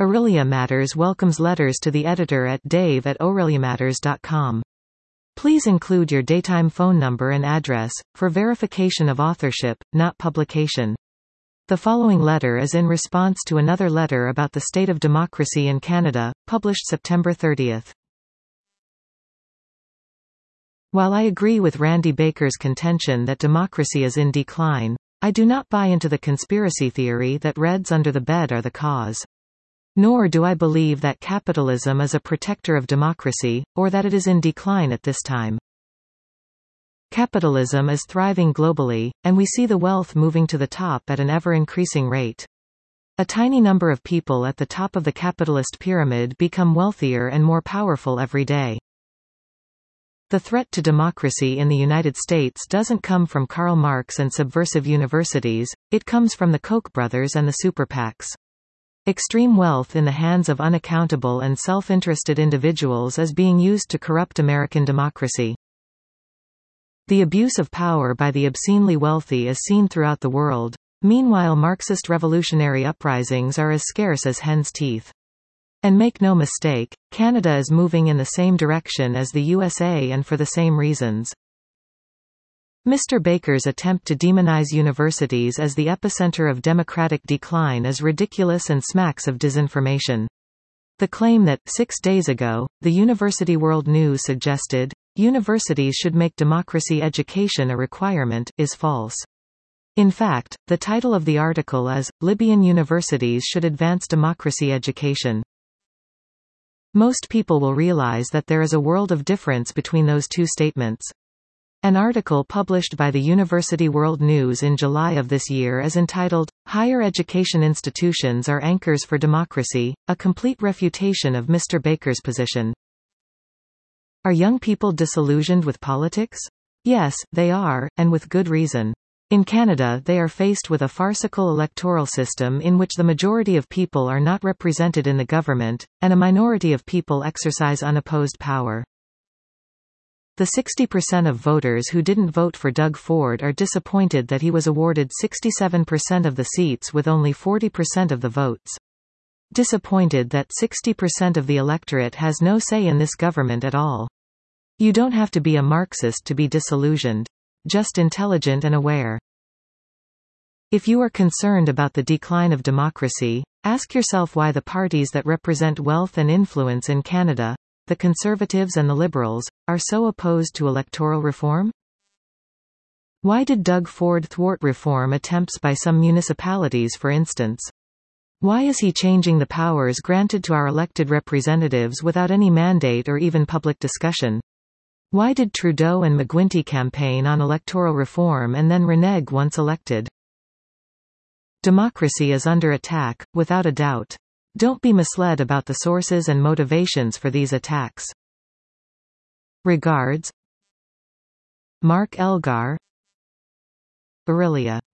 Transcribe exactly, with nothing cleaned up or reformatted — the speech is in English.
Aurelia Matters welcomes letters to the editor at dave at aureliamatters dot com. Please include your daytime phone number and address, for verification of authorship, not publication. The following letter is in response to another letter about the state of democracy in Canada, published September thirtieth. While I agree with Randy Baker's contention that democracy is in decline, I do not buy into the conspiracy theory that Reds under the bed are the cause. Nor do I believe that capitalism is a protector of democracy, or that it is in decline at this time. Capitalism is thriving globally, and we see the wealth moving to the top at an ever-increasing rate. A tiny number of people at the top of the capitalist pyramid become wealthier and more powerful every day. The threat to democracy in the United States doesn't come from Karl Marx and subversive universities, it comes from the Koch brothers and the super PACs. Extreme wealth in the hands of unaccountable and self-interested individuals is being used to corrupt American democracy. The abuse of power by the obscenely wealthy is seen throughout the world. Meanwhile, Marxist revolutionary uprisings are as scarce as hen's teeth. And make no mistake, Canada is moving in the same direction as the U S A, and for the same reasons. Mister Baker's attempt to demonize universities as the epicenter of democratic decline is ridiculous and smacks of disinformation. The claim that, six days ago, the University World News suggested, universities should make democracy education a requirement, is false. In fact, the title of the article is, Libyan Universities Should Advance Democracy Education. Most people will realize that there is a world of difference between those two statements. An article published by the University World News in July of this year is entitled, Higher Education Institutions Are Anchors for Democracy, a complete refutation of Mister Baker's position. Are young people disillusioned with politics? Yes, they are, and with good reason. In Canada, they are faced with a farcical electoral system in which the majority of people are not represented in the government, and a minority of people exercise unopposed power. The sixty percent of voters who didn't vote for Doug Ford are disappointed that he was awarded sixty-seven percent of the seats with only forty percent of the votes. Disappointed that sixty percent of the electorate has no say in this government at all. You don't have to be a Marxist to be disillusioned. Just intelligent and aware. If you are concerned about the decline of democracy, ask yourself why the parties that represent wealth and influence in Canada, the Conservatives and the Liberals, are so opposed to electoral reform? Why did Doug Ford thwart reform attempts by some municipalities, for instance? Why is he changing the powers granted to our elected representatives without any mandate or even public discussion? Why did Trudeau and McGuinty campaign on electoral reform and then renege once elected? Democracy is under attack, without a doubt. Don't be misled about the sources and motivations for these attacks. Regards, Mark Elgar, Aurelia.